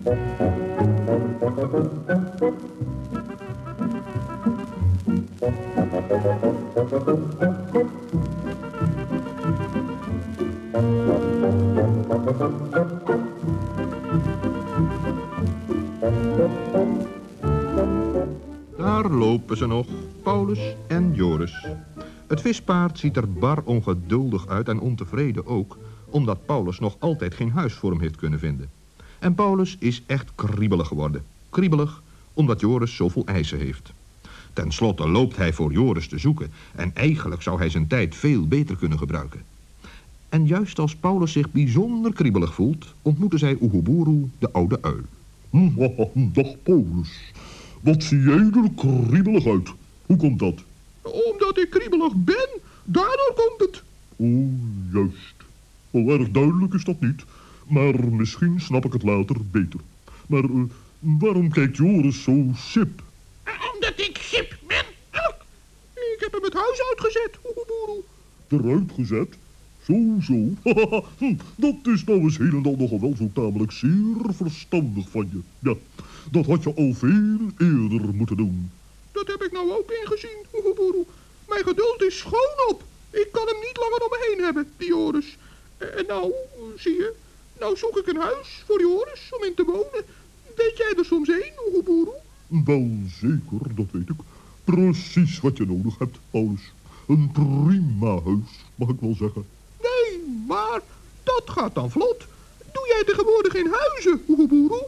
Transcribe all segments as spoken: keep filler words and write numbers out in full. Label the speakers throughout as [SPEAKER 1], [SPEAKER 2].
[SPEAKER 1] Daar lopen ze nog, Paulus en Joris. Het vispaard ziet er bar ongeduldig uit en ontevreden ook, omdat Paulus nog altijd geen huis voor hem heeft kunnen vinden. En Paulus is echt kriebelig geworden. Kriebelig omdat Joris zoveel eisen heeft. Ten slotte loopt hij voor Joris te zoeken en eigenlijk zou hij zijn tijd veel beter kunnen gebruiken. En juist als Paulus zich bijzonder kriebelig voelt, ontmoeten zij Oeguburu, de oude uil.
[SPEAKER 2] Dag Paulus, wat zie jij er kriebelig uit? Hoe komt dat?
[SPEAKER 3] Omdat ik kriebelig ben, daardoor komt het.
[SPEAKER 2] Oh, juist. Wel erg duidelijk is dat niet, maar misschien snap ik het later beter. Maar uh, waarom kijkt Joris zo sip?
[SPEAKER 4] Omdat ik sip ben.
[SPEAKER 3] Ik heb hem het huis uitgezet, Oeguburu.
[SPEAKER 2] Eruit gezet? Zo, zo. Dat is nou eens helemaal nogal wel zo tamelijk zeer verstandig van je. Ja, dat had je al veel eerder moeten doen.
[SPEAKER 3] Dat heb ik nou ook ingezien, Oeguburu. Mijn geduld is schoon op. Ik kan hem niet langer om me heen hebben, die Joris. En nou, zie je, nou zoek ik een huis voor Joris om in te wonen. Weet jij er soms heen, Oeguburu?
[SPEAKER 2] Wel zeker, dat weet ik. Precies wat je nodig hebt, Paulus. Een prima huis, mag ik wel zeggen.
[SPEAKER 3] Nee, maar dat gaat dan vlot. Doe jij tegenwoordig geen huizen, Oeguburu?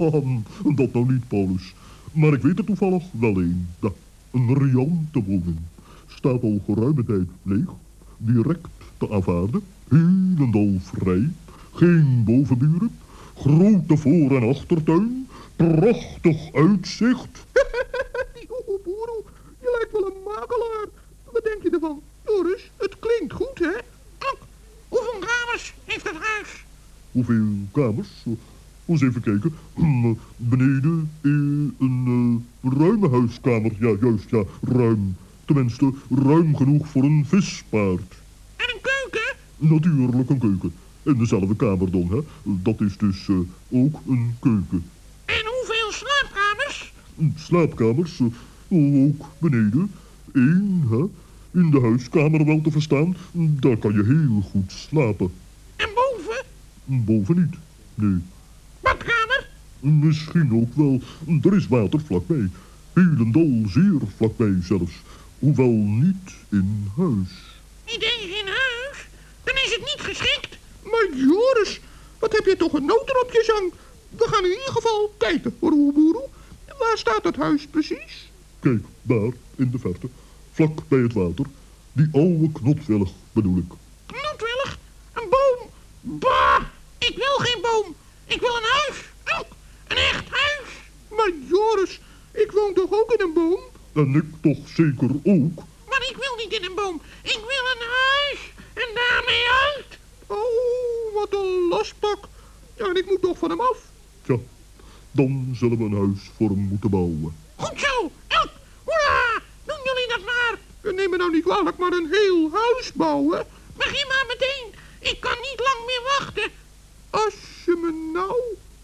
[SPEAKER 2] Dat nou niet, Paulus. Maar ik weet er toevallig wel een. Ja, een riante woning. Staat al geruime tijd leeg. Direct te aanvaarden. Helemaal vrij. Geen bovenburen. Grote voor- en achtertuin. Prachtig uitzicht.
[SPEAKER 3] Die Oeguburu, je lijkt wel een makelaar. Wat denk je ervan? Joris, het klinkt goed, hè?
[SPEAKER 4] Ook, hoeveel kamers heeft het huis?
[SPEAKER 2] Hoeveel kamers? Eens even kijken. Beneden eh, een uh, ruime huiskamer. Ja, juist, ja, ruim. Tenminste, ruim genoeg voor een vispaard.
[SPEAKER 4] En een keuken?
[SPEAKER 2] Natuurlijk een keuken. In dezelfde kamer dan, hè. Dat is dus uh, ook een keuken.
[SPEAKER 4] En hoeveel slaapkamers?
[SPEAKER 2] Slaapkamers, uh, ook beneden. Eén, hè. In de huiskamer wel te verstaan. Daar kan je heel goed slapen.
[SPEAKER 4] En boven?
[SPEAKER 2] Boven niet, nee.
[SPEAKER 4] Badkamer?
[SPEAKER 2] Misschien ook wel. Er is water vlakbij. Helendal zeer vlakbij zelfs. Hoewel niet in huis.
[SPEAKER 4] Niet eens in huis? Dan is het niet geschikt.
[SPEAKER 3] Maar Joris, wat heb je toch een noter op je zang? We gaan in ieder geval kijken, Oeguburu. Waar staat het huis precies?
[SPEAKER 2] Kijk, daar, in de verte. Vlak bij het water. Die oude knotwillig, bedoel ik.
[SPEAKER 4] Knotwillig? Een boom? Bah! Ik wil geen boom. Ik wil een huis. Ook. Een echt huis.
[SPEAKER 3] Maar Joris, ik woon toch ook in een boom?
[SPEAKER 2] En ik toch zeker ook.
[SPEAKER 4] Maar ik wil niet in een boom. Ik wil een huis. En daarmee uit.
[SPEAKER 3] Oh, wat een lastpak. Ja, en ik moet toch van hem af.
[SPEAKER 2] Tja, dan zullen we een huis voor hem moeten bouwen.
[SPEAKER 4] Goed zo. Elk. Hoera. Doen jullie dat maar.
[SPEAKER 3] Neem me nou niet kwalijk, maar een heel huis bouwen.
[SPEAKER 4] Begin maar meteen. Ik kan niet lang meer wachten.
[SPEAKER 3] Als je me nou...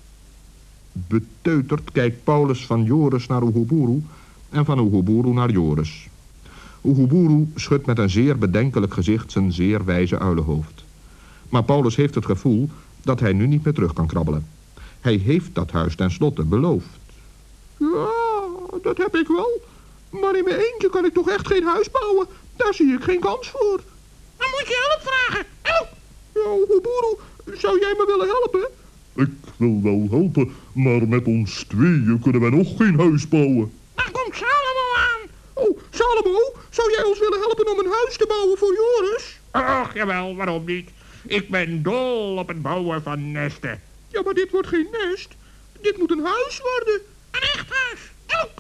[SPEAKER 1] Beteuterd kijkt Paulus van Joris naar Oeguburu en van Oeguburu naar Joris. Oeguburu schudt met een zeer bedenkelijk gezicht zijn zeer wijze uilenhoofd. Maar Paulus heeft het gevoel dat hij nu niet meer terug kan krabbelen. Hij heeft dat huis tenslotte beloofd.
[SPEAKER 3] Ja, dat heb ik wel. Maar in mijn eentje kan ik toch echt geen huis bouwen. Daar zie ik geen kans voor.
[SPEAKER 4] Dan moet je hulp vragen. Help!
[SPEAKER 3] Ja, Oeguburu, zou jij me willen helpen?
[SPEAKER 2] Ik wil wel helpen, maar met ons tweeën kunnen wij nog geen huis bouwen.
[SPEAKER 4] Dan komt Salomo aan.
[SPEAKER 3] Oh, Salomo, zou jij ons willen helpen om een huis te bouwen voor Joris?
[SPEAKER 5] Ach, jawel, waarom niet? Ik ben dol op het bouwen van nesten.
[SPEAKER 3] Ja, maar dit wordt geen nest. Dit moet een huis worden.
[SPEAKER 4] Een echt huis. Elk.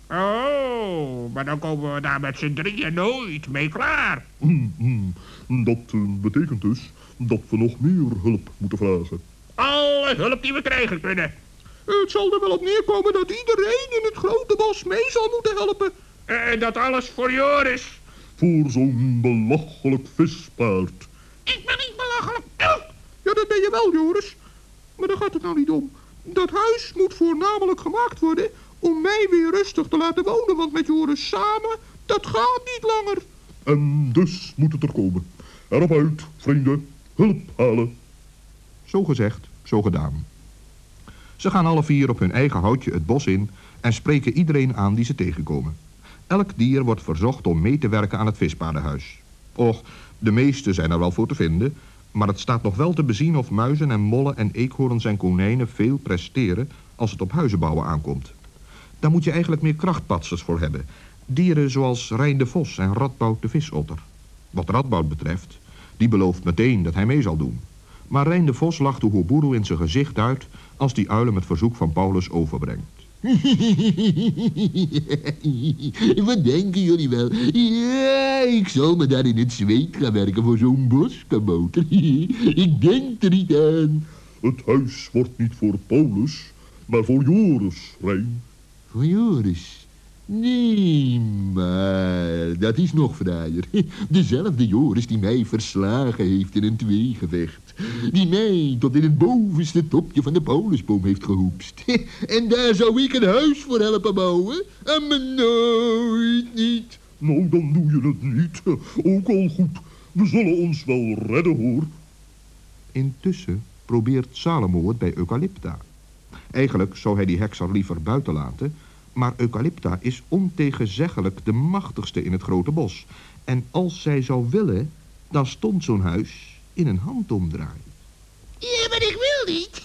[SPEAKER 5] Oh, maar dan komen we daar met z'n drieën nooit mee klaar.
[SPEAKER 2] Hmm, hmm. Dat uh, betekent dus dat we nog meer hulp moeten vragen.
[SPEAKER 5] Alle hulp die we krijgen kunnen.
[SPEAKER 3] Het zal er wel op neerkomen dat iedereen in het grote bos mee zal moeten helpen.
[SPEAKER 5] En dat alles voor Joris.
[SPEAKER 2] Voor zo'n belachelijk vispaard.
[SPEAKER 4] Ik ben niet belachelijk. Elk.
[SPEAKER 3] Ja, dat ben je wel, Joris. Maar daar gaat het nou niet om. Dat huis moet voornamelijk gemaakt worden om mij weer rustig te laten wonen, want met Joris samen, dat gaat niet langer.
[SPEAKER 2] En dus moet het er komen. Erop uit, vrienden. Hulp halen.
[SPEAKER 1] Zo gezegd, zo gedaan. Ze gaan alle vier op hun eigen houtje het bos in en spreken iedereen aan die ze tegenkomen. Elk dier wordt verzocht om mee te werken aan het vispaardenhuis. Och, de meeste zijn er wel voor te vinden, maar het staat nog wel te bezien of muizen en mollen en eekhoorns en konijnen veel presteren als het op huizenbouwen aankomt. Daar moet je eigenlijk meer krachtpatsers voor hebben. Dieren zoals Rijn de Vos en Radboud de Visotter. Wat Radboud betreft, die belooft meteen dat hij mee zal doen. Maar Rijn de Vos lacht Oehoeboeroe in zijn gezicht uit als die uil hem het verzoek van Paulus overbrengt.
[SPEAKER 6] Wat denken jullie wel? Ja, ik zal me daar in het zweet gaan werken voor zo'n boskabouter. Ik denk er niet aan.
[SPEAKER 2] Het huis wordt niet voor Paulus, maar voor Joris, Rijn.
[SPEAKER 6] Voor Joris? Nee, maar dat is nog fraaier. Dezelfde Joris die mij verslagen heeft in een tweegevecht. Die mij tot in het bovenste topje van de Paulusboom heeft gehoepst. En daar zou ik een huis voor helpen bouwen? En me nooit niet.
[SPEAKER 2] Nou, dan doe je het niet. Ook al goed. We zullen ons wel redden, hoor.
[SPEAKER 1] Intussen probeert Salomo het bij Eucalypta. Eigenlijk zou hij die hekser liever buiten laten, maar Eucalypta is ontegenzeggelijk de machtigste in het grote bos. En als zij zou willen, dan stond zo'n huis in een handomdraai.
[SPEAKER 4] Ja, maar ik wil niet.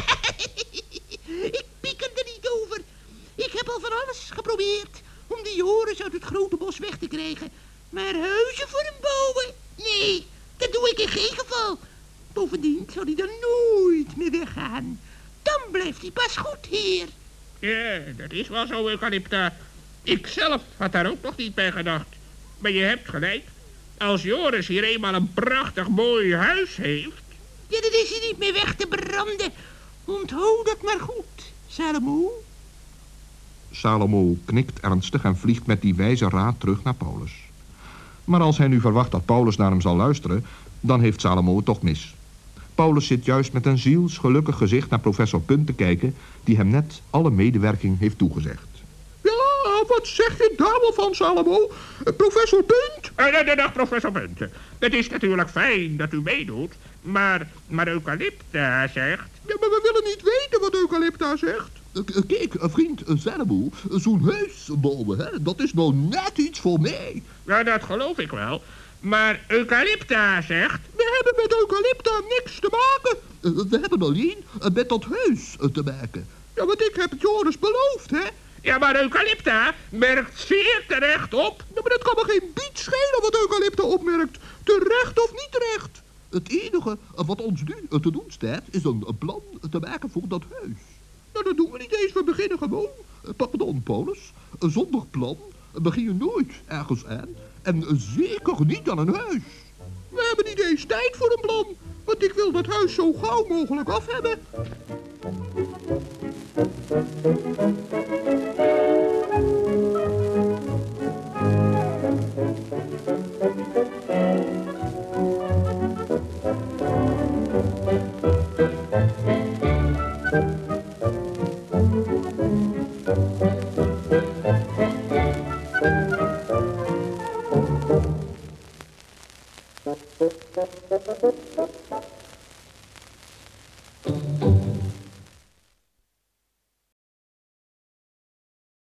[SPEAKER 4] Ik pieker er niet over. Ik heb al van alles geprobeerd om die Joris uit het grote bos weg te krijgen. Maar huizen voor hem bouwen? Nee, dat doe ik in geen geval. Bovendien zal hij dan nooit meer weggaan. Dan blijft hij pas goed hier.
[SPEAKER 5] Ja, dat is wel zo, Eucalypta. Ik zelf had daar ook nog niet bij gedacht. Maar je hebt gelijk. Als Joris hier eenmaal een prachtig mooi huis heeft...
[SPEAKER 4] Ja, dan is hij niet meer weg te branden. Onthoud dat maar goed, Salomo.
[SPEAKER 1] Salomo knikt ernstig en vliegt met die wijze raad terug naar Paulus. Maar als hij nu verwacht dat Paulus naar hem zal luisteren, dan heeft Salomo het toch mis. Paulus zit juist met een zielsgelukkig gezicht naar professor Punt te kijken, die hem net alle medewerking heeft toegezegd.
[SPEAKER 3] Ja, wat zeg je daar wel van, Salomo? Uh, professor Punt?
[SPEAKER 5] Uh, dag, professor Punt. Het is natuurlijk fijn dat u meedoet, maar, maar Eucalypta zegt...
[SPEAKER 3] Ja, maar we willen niet weten wat Eucalypta zegt.
[SPEAKER 6] Kijk, vriend Salomo, zo'n huis bouwen, hè, dat is nou net iets voor mij.
[SPEAKER 5] Ja, dat geloof ik wel. Maar Eucalypta zegt...
[SPEAKER 3] We hebben met Eucalypta niks te maken.
[SPEAKER 6] We hebben alleen met dat huis te maken.
[SPEAKER 3] Ja, want ik heb het Joris beloofd, hè.
[SPEAKER 5] Ja, maar Eucalypta merkt zeer terecht op...
[SPEAKER 3] Ja, maar dat kan me geen biet schelen wat Eucalypta opmerkt. Terecht of niet terecht.
[SPEAKER 6] Het enige wat ons nu te doen staat, is een plan te maken voor dat huis.
[SPEAKER 3] Nou, dat doen we niet eens. We beginnen gewoon.
[SPEAKER 6] Pardon, Paulus. Zonder plan begin je nooit ergens aan. En zeker niet aan een huis.
[SPEAKER 3] We hebben niet eens tijd voor een plan. Want ik wil dat huis zo gauw mogelijk af hebben.